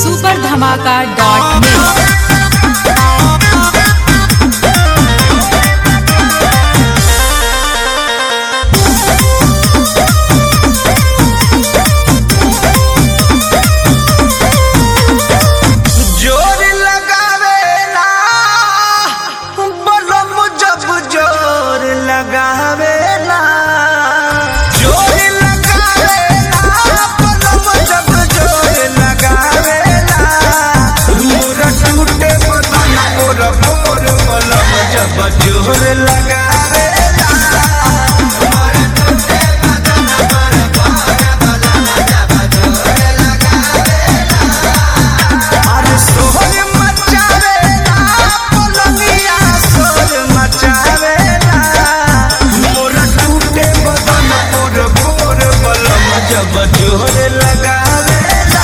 superdhamaka.net। जोर लगावे अरे सोहर मचावे पलंगिया सोर मचावे मोरा टूटे बदन और भोर बलम जब जोर लगावे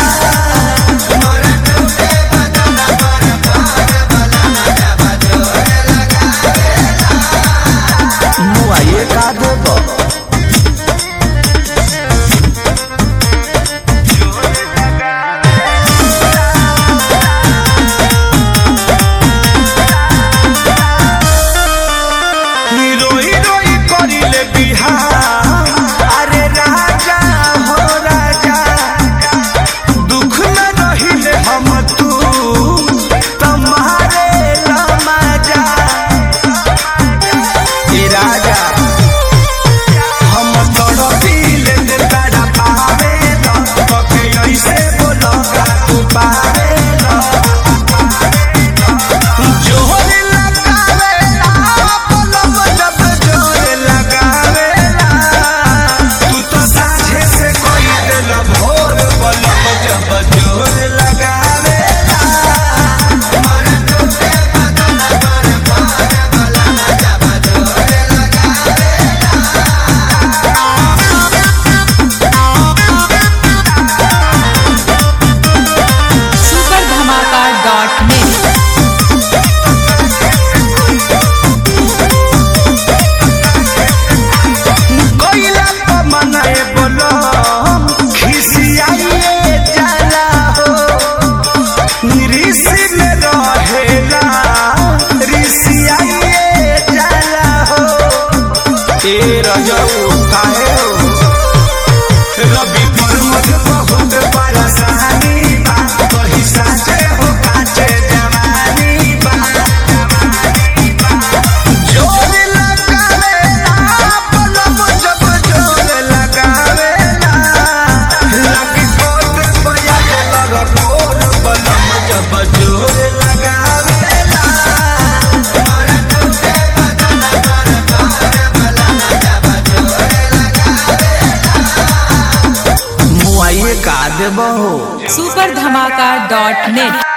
रवि पर मत बहुत परेशानी बा कहीं साचे हो काचे जवानी बा जोर लगावे पलम जब जोर लगावे लगी कोट बया लगा कोर पलम जब जोर लगावे superdhamaka.net।